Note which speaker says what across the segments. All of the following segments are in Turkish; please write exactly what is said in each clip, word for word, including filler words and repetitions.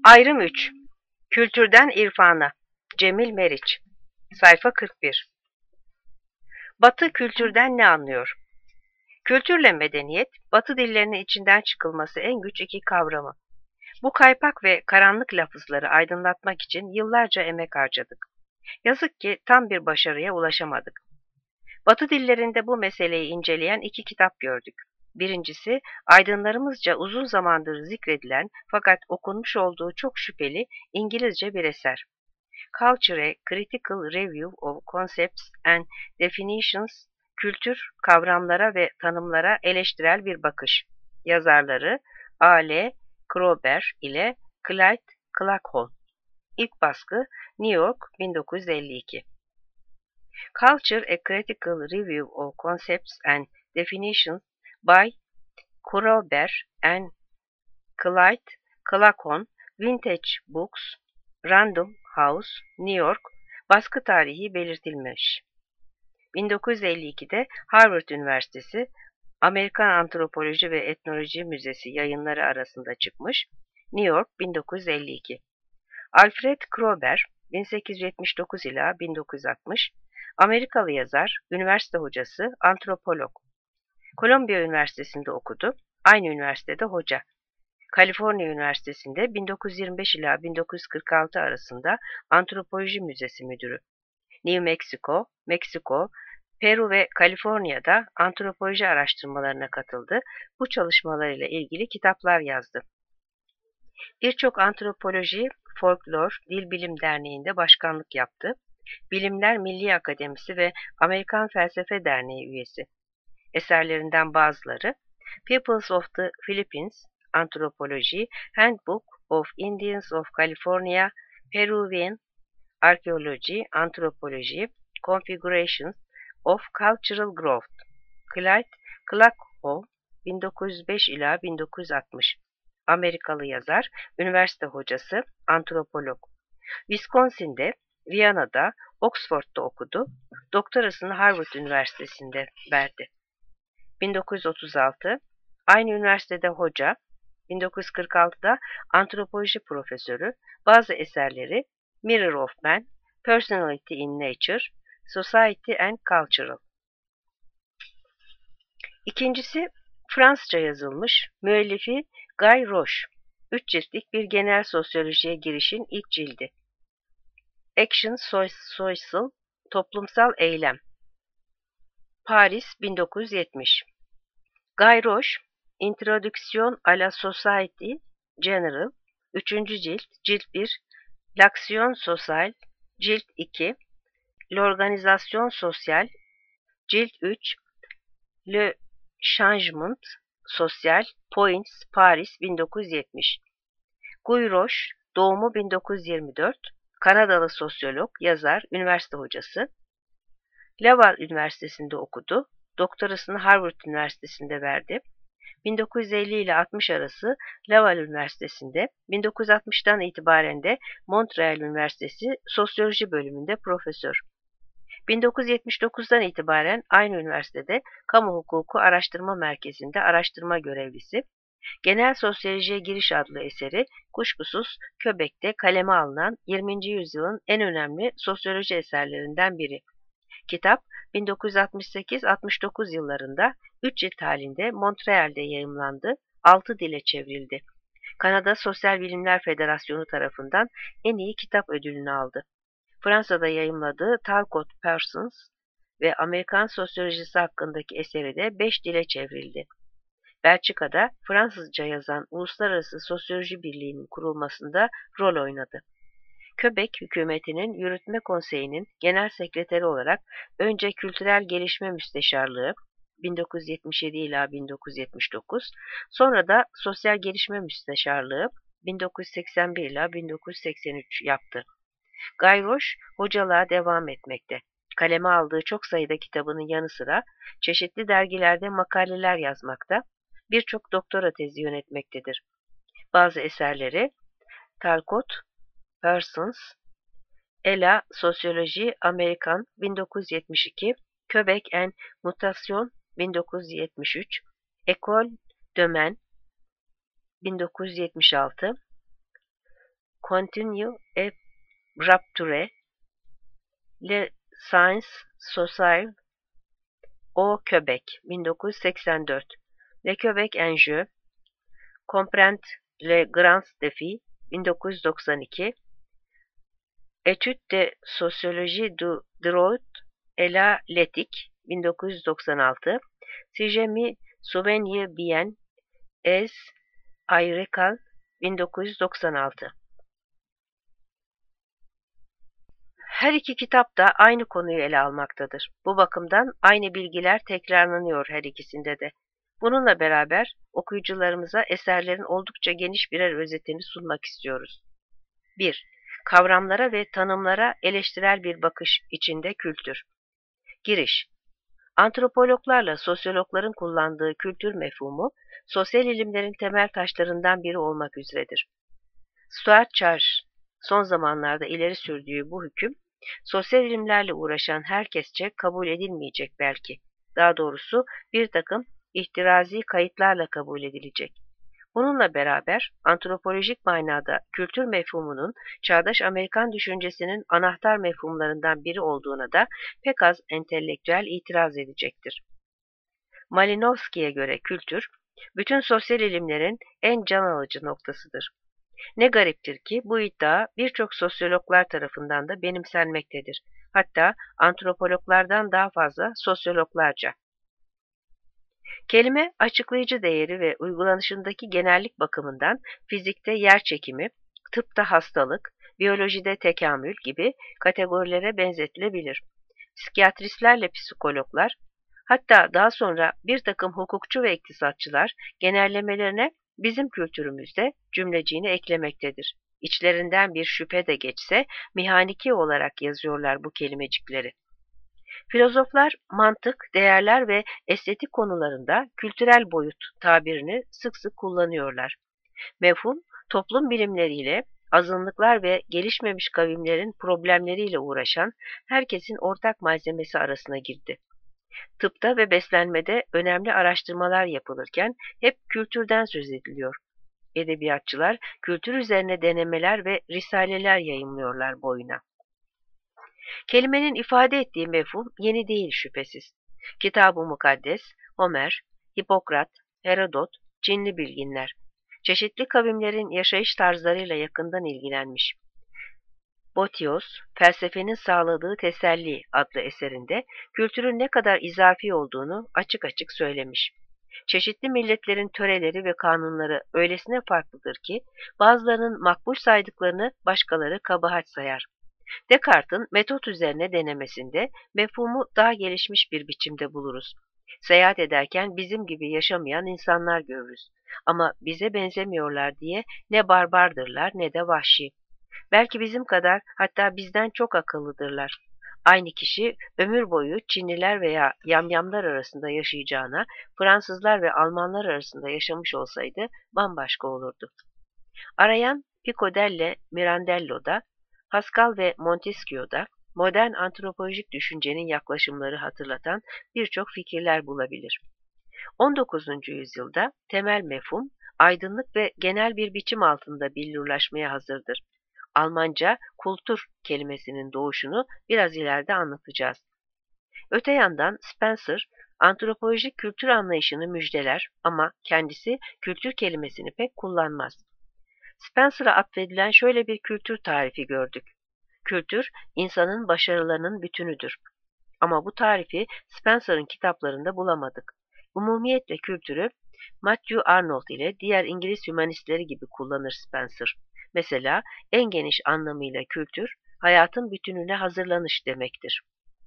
Speaker 1: Ayrım üç. Kültürden irfana. Cemil Meriç. Sayfa kırk bir. Batı kültürden ne anlıyor? Kültürle medeniyet, Batı dillerinin içinden çıkılması en güç iki kavramı. Bu kaypak ve karanlık lafızları aydınlatmak için yıllarca emek harcadık. Yazık ki tam bir başarıya ulaşamadık. Batı dillerinde bu meseleyi inceleyen iki kitap gördük. Birincisi, aydınlarımızca uzun zamandır zikredilen fakat okunmuş olduğu çok şüpheli İngilizce bir eser. Culture: A Critical Review of Concepts and Definitions, Kültür, Kavramlara ve Tanımlara Eleştirel Bir Bakış. Yazarları A L Kroeber ile Clyde Clockhall. İlk baskı New York bin dokuz yüz elli iki. Culture: A Critical Review of Concepts and Definitions by Kroeber and Clyde Clockhall, Vintage Books, Random House, New York. Baskı tarihi belirtilmiş. bin dokuz yüz elli ikide Harvard Üniversitesi Amerikan Antropoloji ve Etnoloji Müzesi yayınları arasında çıkmış. New York bin dokuz yüz elli iki. Alfred Kroeber bin sekiz yüz yetmiş dokuz ila bin dokuz yüz altmış, Amerikalı yazar, üniversite hocası, antropolog. Columbia Üniversitesi'nde okudu. Aynı üniversitede hoca. Kaliforniya Üniversitesi'nde bin dokuz yüz yirmi beş ila bin dokuz yüz kırk altı arasında Antropoloji Müzesi müdürü. New Mexico, Meksiko, Peru ve Kaliforniya'da antropoloji araştırmalarına katıldı. Bu çalışmalarıyla ilgili kitaplar yazdı. Birçok antropoloji, folklor, dil bilim derneğinde başkanlık yaptı. Bilimler Milli Akademisi ve Amerikan Felsefe Derneği üyesi. Eserlerinden bazıları Peoples of the Philippines, Anthropology, Handbook of Indians of California, Peruvian Archaeology, Anthropology, Configurations of Cultural Growth. Clyde Clockhall, bin dokuz yüz beş ila bin dokuz yüz altmış. Amerikalı yazar, üniversite hocası, antropolog. Wisconsin'de, Viyana'da, Oxford'da okudu. Doktorasını Harvard Üniversitesi'nde verdi. bin dokuz yüz otuz altı, aynı üniversitede hoca, bin dokuz yüz kırk altıda antropoloji profesörü, bazı eserleri Mirror of Man, Personality in Nature, Society and Cultural. İkincisi, Fransızca yazılmış, müellifi Guy Roche, üç ciltlik bir genel sosyolojiye girişin ilk cildi. Action Social, toplumsal eylem. Paris, bin dokuz yüz yetmiş. Guy Roche, Introduction à la Société Générale, üçüncü cilt, cilt bir, L'Action Sociale, cilt iki, L'Organisation Sociale, cilt üç, Le Changement Social, Points, Paris, bin dokuz yüz yetmiş. Guy Roche, doğumu bin dokuz yüz yirmi dört, Kanadalı sosyolog, yazar, üniversite hocası. Laval Üniversitesi'nde okudu. Doktorasını Harvard Üniversitesi'nde verdi. bin dokuz yüz elli ile altmış arası Laval Üniversitesi'nde, bin dokuz yüz altmıştan itibaren de Montreal Üniversitesi Sosyoloji bölümünde profesör. bin dokuz yüz yetmiş dokuzdan itibaren aynı üniversitede Kamu Hukuku Araştırma Merkezi'nde araştırma görevlisi. Genel Sosyolojiye Giriş adlı eseri kuşkusuz Quebec'te kaleme alınan yirminci yüzyılın en önemli sosyoloji eserlerinden biri. Kitap bin dokuz yüz altmış sekiz altmış dokuz yıllarında üç cilt halinde Montreal'de yayımlandı, altı dile çevrildi. Kanada Sosyal Bilimler Federasyonu tarafından en iyi kitap ödülünü aldı. Fransa'da yayımladığı Talcott Parsons ve Amerikan sosyolojisi hakkındaki eseri de beş dile çevrildi. Belçika'da Fransızca yazan Uluslararası Sosyoloji Birliği'nin kurulmasında rol oynadı. Quebec hükümetinin Yürütme Konseyi'nin genel sekreteri olarak önce Kültürel Gelişme Müsteşarlığı bin dokuz yüz yetmiş yedi ila bin dokuz yüz yetmiş dokuz, sonra da Sosyal Gelişme Müsteşarlığı bin dokuz yüz seksen bir ila bin dokuz yüz seksen üç yaptı. Guy Roche hocalığa devam etmekte. Kaleme aldığı çok sayıda kitabının yanı sıra çeşitli dergilerde makaleler yazmakta, birçok doktora tezi yönetmektedir. Bazı eserleri Talcott Parsons, Ela Sosyoloji Amerikan bin dokuz yüz yetmiş iki, Quebec en Mutation bin dokuz yüz yetmiş üç, École de Man bin dokuz yüz yetmiş altı, continue et rapture, les sciences sociales au Québec, bin dokuz yüz seksen dört. Le Québec en jeu, comprendre les grands défis, bin dokuz yüz doksan iki. Étude de sociologie du droit et la l'éthique, bin dokuz yüz doksan altı. Si je me souviens bien, es Ayrıkal, bin dokuz yüz doksan altı. Her iki kitap da aynı konuyu ele almaktadır. Bu bakımdan aynı bilgiler tekrarlanıyor her ikisinde de. Bununla beraber okuyucularımıza eserlerin oldukça geniş birer özetini sunmak istiyoruz. bir. Kavramlara ve tanımlara eleştirel bir bakış içinde kültür. Giriş. Antropologlarla sosyologların kullandığı kültür mefhumu, sosyal ilimlerin temel taşlarından biri olmak üzeredir. Stuart Charles son zamanlarda ileri sürdüğü bu hüküm, sosyal ilimlerle uğraşan herkesçe kabul edilmeyecek belki. Daha doğrusu bir takım ihtirazi kayıtlarla kabul edilecek. Bununla beraber antropolojik manada kültür mefhumunun çağdaş Amerikan düşüncesinin anahtar mefhumlarından biri olduğuna da pek az entelektüel itiraz edecektir. Malinowski'ye göre kültür, bütün sosyal ilimlerin en can alıcı noktasıdır. Ne gariptir ki bu iddia birçok sosyologlar tarafından da benimsenmektedir. Hatta antropologlardan daha fazla sosyologlarca. Kelime açıklayıcı değeri ve uygulanışındaki genellik bakımından fizikte yerçekimi, tıpta hastalık, biyolojide tekamül gibi kategorilere benzetilebilir. Psikiyatristlerle psikologlar, hatta daha sonra bir takım hukukçu ve iktisatçılar genellemelerine bizim kültürümüzde cümleciğini eklemektedir. İçlerinden bir şüphe de geçse mihaniki olarak yazıyorlar bu kelimecikleri. Filozoflar mantık, değerler ve estetik konularında kültürel boyut tabirini sık sık kullanıyorlar. Mefhum, toplum bilimleriyle, azınlıklar ve gelişmemiş kavimlerin problemleriyle uğraşan herkesin ortak malzemesi arasına girdi. Tıpta ve beslenmede önemli araştırmalar yapılırken hep kültürden söz ediliyor. Edebiyatçılar kültür üzerine denemeler ve risaleler yayımlıyorlar boyuna. Kelimenin ifade ettiği mefhum yeni değil şüphesiz. Kitab-ı Mukaddes, Homer, Hipokrat, Herodot, Çinli bilginler, çeşitli kavimlerin yaşayış tarzlarıyla yakından ilgilenmiş. Botios, Felsefenin Sağladığı Teselli adlı eserinde kültürün ne kadar izafi olduğunu açık açık söylemiş. Çeşitli milletlerin töreleri ve kanunları öylesine farklıdır ki bazılarının makbul saydıklarını başkaları kabahat sayar. Descartes'in metot üzerine denemesinde mefhumu daha gelişmiş bir biçimde buluruz. Seyahat ederken bizim gibi yaşamayan insanlar görürüz. Ama bize benzemiyorlar diye ne barbardırlar ne de vahşi. Belki bizim kadar, hatta bizden çok akıllıdırlar. Aynı kişi ömür boyu Çinliler veya yamyamlar arasında yaşayacağına Fransızlar ve Almanlar arasında yaşamış olsaydı bambaşka olurdu. Arayan Pico delle Mirandello'da, Pascal ve Montesquieu'da modern antropolojik düşüncenin yaklaşımları hatırlatan birçok fikirler bulabilir. on dokuzuncu yüzyılda temel mefhum, aydınlık ve genel bir biçim altında billurlaşmaya hazırdır. Almanca kultur kelimesinin doğuşunu biraz ileride anlatacağız. Öte yandan Spencer, antropolojik kültür anlayışını müjdeler ama kendisi kültür kelimesini pek kullanmaz. Spencer'a atfedilen şöyle bir kültür tarifi gördük. Kültür, insanın başarılarının bütünüdür. Ama bu tarifi Spencer'ın kitaplarında bulamadık. Umumiyetle kültürü Matthew Arnold ile diğer İngiliz hümanistleri gibi kullanır Spencer. Mesela en geniş anlamıyla kültür, hayatın bütününe hazırlanış demektir.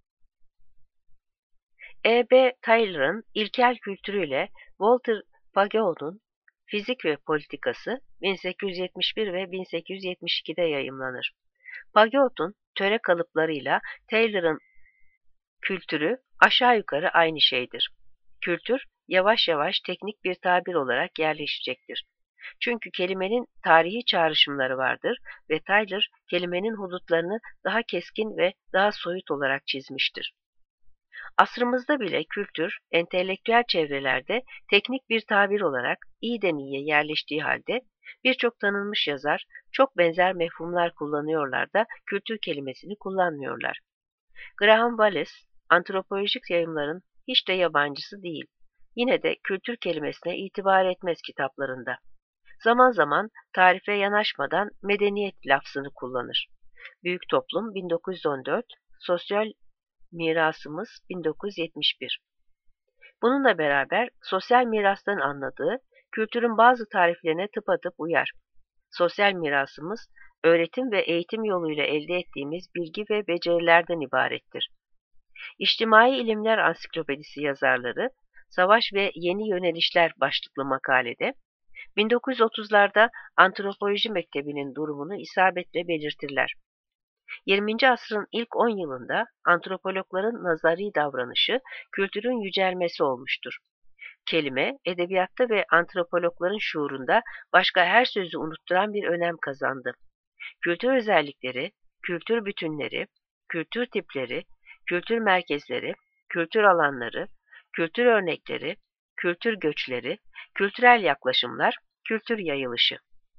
Speaker 1: E B Taylor'ın ilkel kültürüyle Walter Pageau'nun Fizik ve Politikası bin sekiz yüz yetmiş bir ve bin sekiz yüz yetmiş iki'de yayımlanır. Pageau'nun töre kalıplarıyla Taylor'ın kültürü aşağı yukarı aynı şeydir. Kültür, yavaş yavaş teknik bir tabir olarak yerleşecektir. Çünkü kelimenin tarihi çağrışımları vardır ve Taylor kelimenin hudutlarını daha keskin ve daha soyut olarak çizmiştir. Asrımızda bile kültür, entelektüel çevrelerde teknik bir tabir olarak iyiden iyiye yerleştiği halde Birçok tanınmış yazar çok benzer mefhumlar kullanıyorlar da kültür kelimesini kullanmıyorlar. Graham Wallace, antropolojik yayımların hiç de yabancısı değil. Yine de kültür kelimesine itibar etmez kitaplarında. Zaman zaman tarife yanaşmadan medeniyet lafzını kullanır. Büyük Toplum bin dokuz yüz on dört, Sosyal Mirasımız bin dokuz yüz yetmiş bir. Bununla beraber sosyal mirastan anladığı kültürün bazı tariflerine tıpatıp uyar. Sosyal mirasımız, öğretim ve eğitim yoluyla elde ettiğimiz bilgi ve becerilerden ibarettir. İçtimai İlimler Ansiklopedisi yazarları, Savaş ve Yeni Yönelişler başlıklı makalede, bin dokuz yüz otuzlarda antropoloji mektebinin durumunu isabetle belirtirler. yirminci asrın ilk on yılında antropologların nazari davranışı kültürün yücelmesi olmuştur. Kelime, edebiyatta ve antropologların şuurunda başka her sözü unutturan bir önem kazandı. Kültür özellikleri, kültür bütünleri, kültür tipleri, kültür merkezleri, kültür alanları, kültür örnekleri, kültür göçleri, kültürel yaklaşımlar, kültür yayılışı.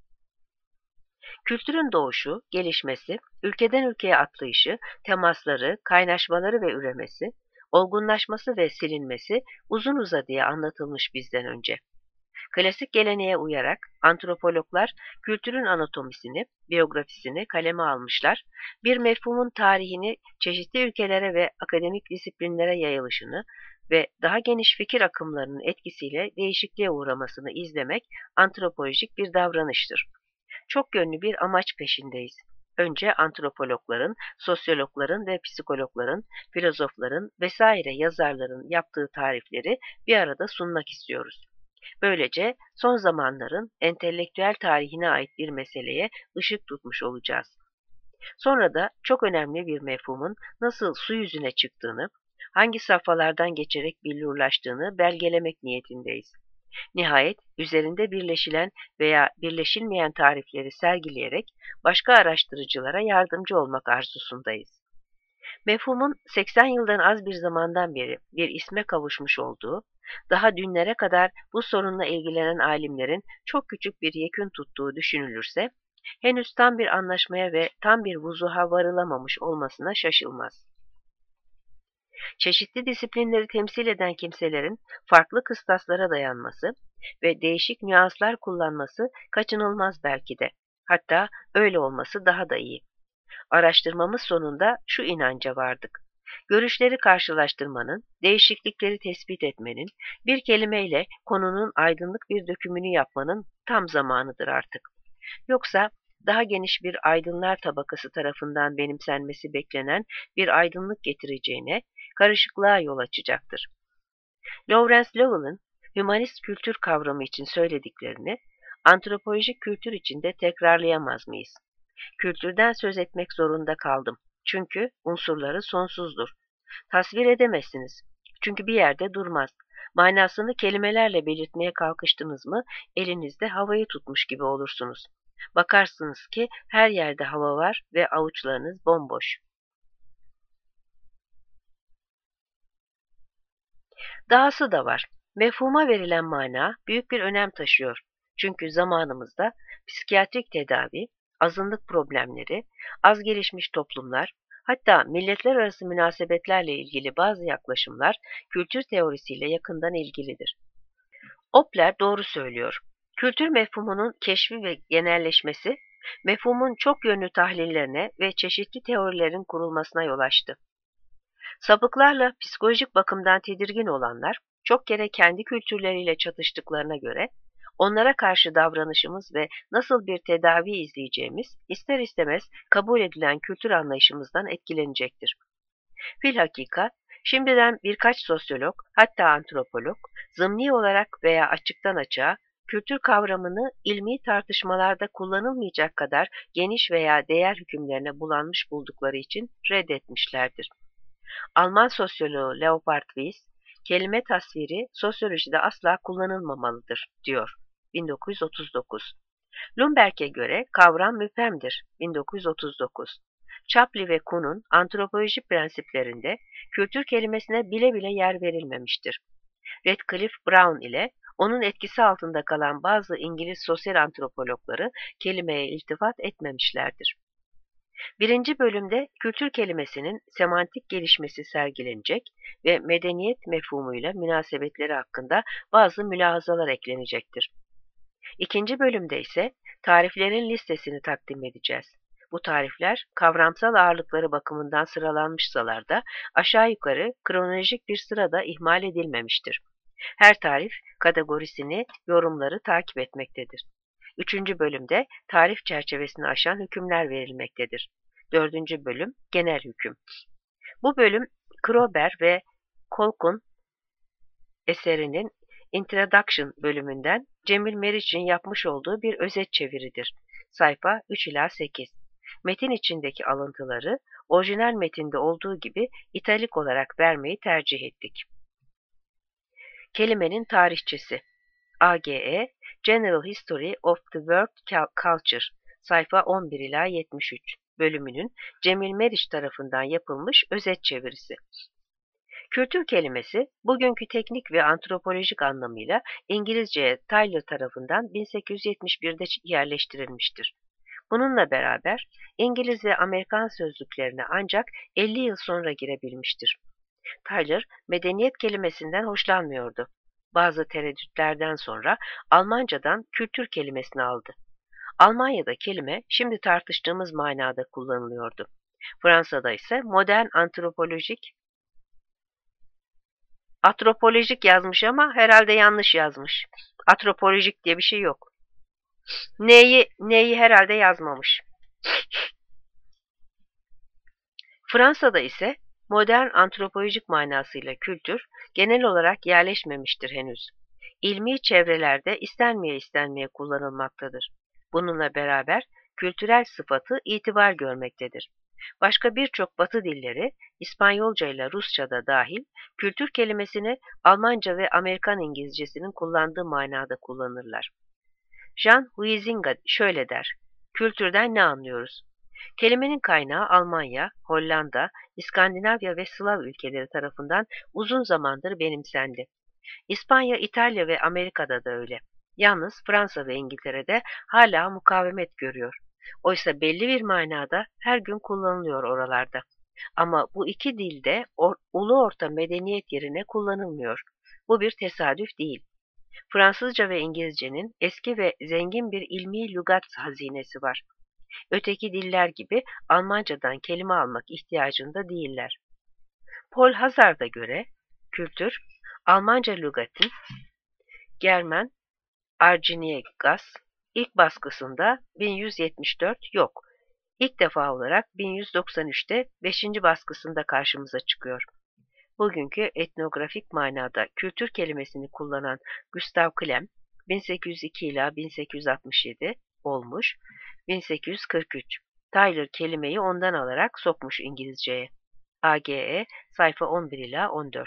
Speaker 1: Kültürün doğuşu, gelişmesi, ülkeden ülkeye atlayışı, temasları, kaynaşmaları ve üremesi, olgunlaşması ve silinmesi uzun uzadıya anlatılmış bizden önce. Klasik geleneğe uyarak antropologlar kültürün anatomisini, biyografisini kaleme almışlar, bir mefhumun tarihini çeşitli ülkelere ve akademik disiplinlere yayılışını ve daha geniş fikir akımlarının etkisiyle değişikliğe uğramasını izlemek antropolojik bir davranıştır. Çok yönlü bir amaç peşindeyiz. Önce antropologların, sosyologların ve psikologların, filozofların vesaire yazarların yaptığı tarifleri bir arada sunmak istiyoruz. Böylece son zamanların entelektüel tarihine ait bir meseleye ışık tutmuş olacağız. Sonra da çok önemli bir mefhumun nasıl su yüzüne çıktığını, hangi safhalardan geçerek billurlaştığını belgelemek niyetindeyiz. Nihayet üzerinde birleşilen veya birleşilmeyen tarifleri sergileyerek başka araştırıcılara yardımcı olmak arzusundayız. Mefhumun seksen yıldan az bir zamandan beri bir isme kavuşmuş olduğu, daha dünlere kadar bu sorunla ilgilenen alimlerin çok küçük bir yekün tuttuğu düşünülürse, henüz tam bir anlaşmaya ve tam bir vuzuha varılamamış olmasına şaşılmaz. Çeşitli disiplinleri temsil eden kimselerin farklı kıstaslara dayanması ve değişik nüanslar kullanması kaçınılmaz belki de. Hatta öyle olması daha da iyi. Araştırmamız sonunda şu inanca vardık. Görüşleri karşılaştırmanın, değişiklikleri tespit etmenin, bir kelimeyle konunun aydınlık bir dökümünü yapmanın tam zamanıdır artık. Yoksa daha geniş bir aydınlar tabakası tarafından benimsenmesi beklenen bir aydınlık getireceğine, karışıklığa yol açacaktır. Lawrence Lowell'ın hümanist kültür kavramı için söylediklerini, antropolojik kültür için de tekrarlayamaz mıyız? Kültürden söz etmek zorunda kaldım. Çünkü unsurları sonsuzdur. Tasvir edemezsiniz. Çünkü bir yerde durmaz. Manasını kelimelerle belirtmeye kalkıştınız mı, elinizde havayı tutmuş gibi olursunuz. Bakarsınız ki her yerde hava var ve avuçlarınız bomboş. Dahası da var. Mefhuma verilen mana büyük bir önem taşıyor. Çünkü zamanımızda psikiyatrik tedavi, azınlık problemleri, az gelişmiş toplumlar, hatta milletler arası münasebetlerle ilgili bazı yaklaşımlar kültür teorisiyle yakından ilgilidir. Opler doğru söylüyor. Kültür mefhumunun keşfi ve genelleşmesi, mefhumun çok yönlü tahlillerine ve çeşitli teorilerin kurulmasına yol açtı. Sapıklarla psikolojik bakımdan tedirgin olanlar, çok kere kendi kültürleriyle çatıştıklarına göre, onlara karşı davranışımız ve nasıl bir tedavi izleyeceğimiz, ister istemez kabul edilen kültür anlayışımızdan etkilenecektir. Filhakika, şimdiden birkaç sosyolog, hatta antropolog, zımni olarak veya açıktan açığa, kültür kavramını ilmi tartışmalarda kullanılmayacak kadar geniş veya değer hükümlerine bulanmış buldukları için reddetmişlerdir. Alman sosyoloğu Leopold Weiss, kelime tasviri sosyolojide asla kullanılmamalıdır, diyor. bin dokuz yüz otuz dokuz. Lumberg'e göre kavram müphemdir. bin dokuz yüz otuz dokuz. Chapley ve Kuhn'un antropoloji prensiplerinde kültür kelimesine bile bile yer verilmemiştir. Radcliffe Brown ile Onun etkisi altında kalan bazı İngiliz sosyal antropologları kelimeye iltifat etmemişlerdir. Birinci bölümde kültür kelimesinin semantik gelişmesi sergilenecek ve medeniyet mefhumuyla münasebetleri hakkında bazı mülahazalar eklenecektir. İkinci bölümde ise tariflerin listesini takdim edeceğiz. Bu tarifler kavramsal ağırlıkları bakımından sıralanmışsalar da aşağı yukarı kronolojik bir sırada ihmal edilmemiştir. Her tarif kategorisini, yorumları takip etmektedir. Üçüncü bölümde tarif çerçevesini aşan hükümler verilmektedir. Dördüncü bölüm genel hüküm. Bu bölüm Kroeber ve Kolk'un eserinin Introduction bölümünden Cemil Meriç'in yapmış olduğu bir özet çeviridir. Sayfa üç ila sekiz. Metin içindeki alıntıları orijinal metinde olduğu gibi italik olarak vermeyi tercih ettik. Kelimenin tarihçesi A G E General History of the World Culture sayfa on bir ila yetmiş üç bölümünün Cemil Meriç tarafından yapılmış özet çevirisi. Kültür kelimesi bugünkü teknik ve antropolojik anlamıyla İngilizceye Tyler tarafından bin sekiz yüz yetmiş bir'de yerleştirilmiştir. Bununla beraber İngiliz ve Amerikan sözlüklerine ancak elli yıl sonra girebilmiştir. Tyler, medeniyet kelimesinden hoşlanmıyordu. Bazı tereddütlerden sonra Almancadan kültür kelimesini aldı. Almanya'da kelime şimdi tartıştığımız manada kullanılıyordu. Fransa'da ise modern antropolojik Antropolojik yazmış ama herhalde yanlış yazmış. Antropolojik diye bir şey yok. Neyi, neyi herhalde yazmamış. Fransa'da ise modern antropolojik manasıyla kültür genel olarak yerleşmemiştir henüz. İlmi çevrelerde istenmeye istenmeye kullanılmaktadır. Bununla beraber kültürel sıfatı itibar görmektedir. Başka birçok Batı dilleri, İspanyolca ile Rusça da dahil, kültür kelimesini Almanca ve Amerikan İngilizcesinin kullandığı manada kullanırlar. Jean Huizinga şöyle der, kültürden ne anlıyoruz? Kelimenin kaynağı Almanya, Hollanda, İskandinavya ve Slav ülkeleri tarafından uzun zamandır benimsendi. İspanya, İtalya ve Amerika'da da öyle. Yalnız Fransa ve İngiltere'de hala mukavemet görüyor. Oysa belli bir manada her gün kullanılıyor oralarda. Ama bu iki dilde or, ulu orta medeniyet yerine kullanılmıyor. Bu bir tesadüf değil. Fransızca ve İngilizcenin eski ve zengin bir ilmi lügat hazinesi var. Öteki diller gibi Almancadan kelime almak ihtiyacında değiller. Paul Hazard'a göre kültür, Almanca lügatın Germen Arjinigas ilk baskısında bin yüz yetmiş dört yok. İlk defa olarak bin yüz doksan üç'te beşinci baskısında karşımıza çıkıyor. Bugünkü etnografik manada kültür kelimesini kullanan Gustav Klem bin sekiz yüz iki ila bin sekiz yüz altmış yedi olmuş, bin sekiz yüz kırk üç. Tyler kelimeyi ondan alarak sokmuş İngilizceye. A G E sayfa on bir ila on dört.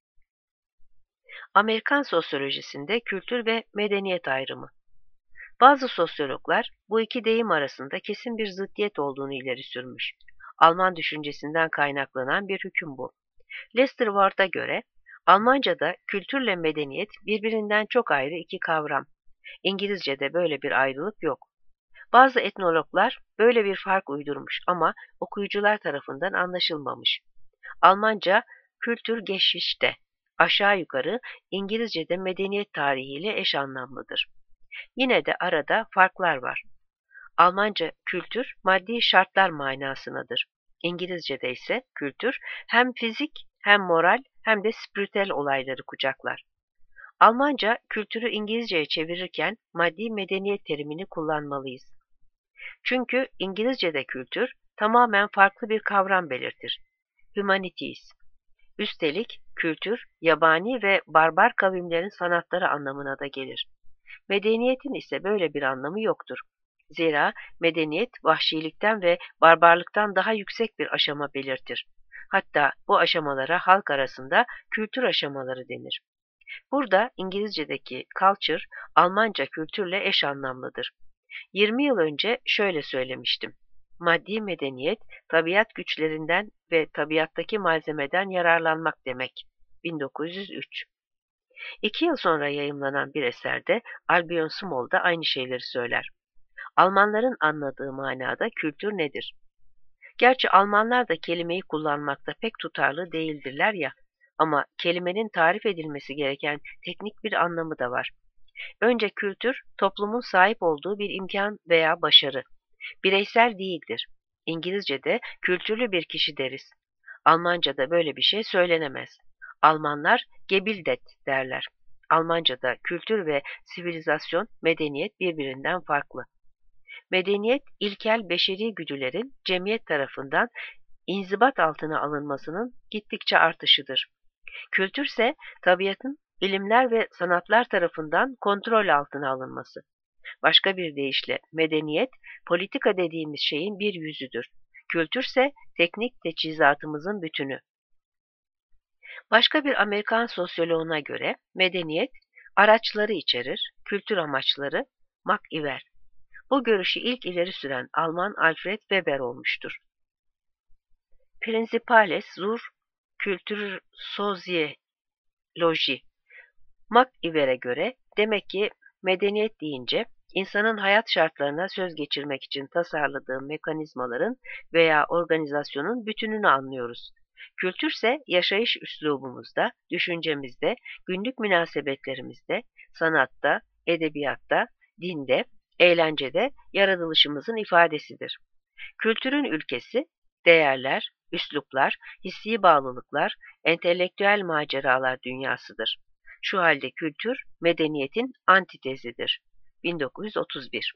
Speaker 1: Amerikan sosyolojisinde kültür ve medeniyet ayrımı. Bazı sosyologlar bu iki deyim arasında kesin bir zıddiyet olduğunu ileri sürmüş. Alman düşüncesinden kaynaklanan bir hüküm bu. Lester Ward'a göre Almanca'da kültürle medeniyet birbirinden çok ayrı iki kavram. İngilizce'de böyle bir ayrılık yok. Bazı etnologlar böyle bir fark uydurmuş ama okuyucular tarafından anlaşılmamış. Almanca kültür geçişte, aşağı yukarı İngilizce'de medeniyet tarihiyle eş anlamlıdır. Yine de arada farklar var. Almanca kültür maddi şartlar manasındadır. İngilizce'de ise kültür hem fizik hem moral hem de spiritüel olayları kucaklar. Almanca kültürü İngilizceye çevirirken maddi medeniyet terimini kullanmalıyız. Çünkü İngilizce'de kültür tamamen farklı bir kavram belirtir. Humanities. Üstelik kültür yabani ve barbar kavimlerin sanatları anlamına da gelir. Medeniyetin ise böyle bir anlamı yoktur. Zira medeniyet vahşilikten ve barbarlıktan daha yüksek bir aşama belirtir. Hatta bu aşamalara halk arasında kültür aşamaları denir. Burada İngilizce'deki culture, Almanca kültürle eş anlamlıdır. yirmi yıl önce şöyle söylemiştim. Maddi medeniyet, tabiat güçlerinden ve tabiattaki malzemeden yararlanmak demek. bin dokuz yüz üç. İki yıl sonra yayımlanan bir eserde Albion Small da aynı şeyleri söyler. Almanların anladığı manada kültür nedir? Gerçi Almanlar da kelimeyi kullanmakta pek tutarlı değildirler ya, ama kelimenin tarif edilmesi gereken teknik bir anlamı da var. Önce kültür, toplumun sahip olduğu bir imkan veya başarı. Bireysel değildir. İngilizce'de kültürlü bir kişi deriz. Almanca'da böyle bir şey söylenemez. Almanlar gebildet derler. Almanca'da kültür ve sivilizasyon, medeniyet birbirinden farklı. Medeniyet, ilkel beşeri güdülerin cemiyet tarafından inzibat altına alınmasının gittikçe artışıdır. Kültürse tabiatın ilimler ve sanatlar tarafından kontrol altına alınması. Başka bir deyişle medeniyet, politika dediğimiz şeyin bir yüzüdür. Kültürse teknik teçhizatımızın bütünü. Başka bir Amerikan sosyoloğuna göre medeniyet, araçları içerir, kültür amaçları, MacIver. Bu görüşü ilk ileri süren Alman Alfred Weber olmuştur. Principales zur Kultursoziologie. MacIver'e göre demek ki medeniyet deyince insanın hayat şartlarına söz geçirmek için tasarladığı mekanizmaların veya organizasyonun bütününü anlıyoruz. Kültürse yaşayış üslubumuzda, düşüncemizde, günlük münasebetlerimizde, sanatta, edebiyatta, dinde, eğlencede yaratılışımızın ifadesidir. Kültürün ülkesi, değerler, üsluplar, hissi bağlılıklar, entelektüel maceralar dünyasıdır. Şu halde kültür, medeniyetin antitezidir. bin dokuz yüz otuz bir.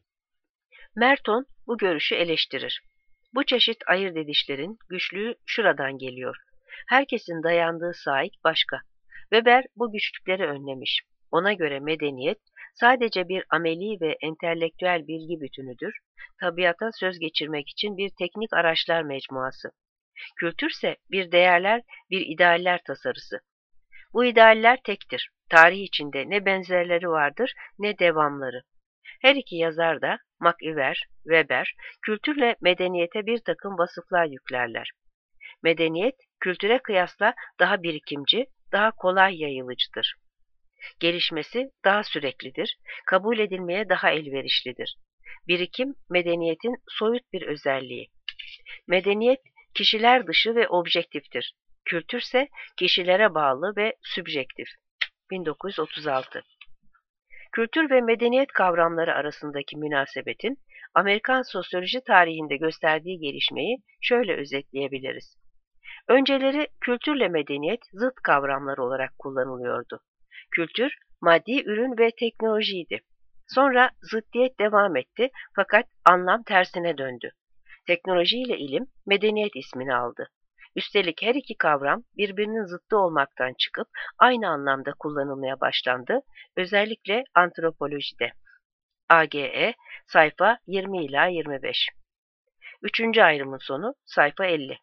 Speaker 1: Merton bu görüşü eleştirir. Bu çeşit ayırt edişlerin güçlüğü şuradan geliyor. Herkesin dayandığı sahip başka. Weber bu güçlükleri önlemiş. Ona göre medeniyet sadece bir ameli ve entelektüel bilgi bütünüdür, tabiata söz geçirmek için bir teknik araçlar mecmuası. Kültürse bir değerler, bir idealler tasarısı. Bu idealler tektir. Tarih içinde ne benzerleri vardır ne devamları. Her iki yazar da MacIver, Weber, kültürle medeniyete bir takım vasıflar yüklerler. Medeniyet, kültüre kıyasla daha birikimci, daha kolay yayılıcıdır. Gelişmesi daha süreklidir, kabul edilmeye daha elverişlidir. Birikim, medeniyetin soyut bir özelliği. Medeniyet, kişiler dışı ve objektiftir. Kültürse kişilere bağlı ve sübjektif. bin dokuz yüz otuz altı. Kültür ve medeniyet kavramları arasındaki münasebetin Amerikan sosyoloji tarihinde gösterdiği gelişmeyi şöyle özetleyebiliriz. Önceleri kültürle medeniyet zıt kavramlar olarak kullanılıyordu. Kültür, maddi ürün ve teknolojiydi. Sonra zıddiyet devam etti fakat anlam tersine döndü. Teknoloji ile ilim medeniyet ismini aldı. Üstelik her iki kavram birbirinin zıttı olmaktan çıkıp aynı anlamda kullanılmaya başlandı, özellikle antropolojide. A G E sayfa yirmi ila yirmi beş. Üçüncü ayrımın sonu sayfa elli.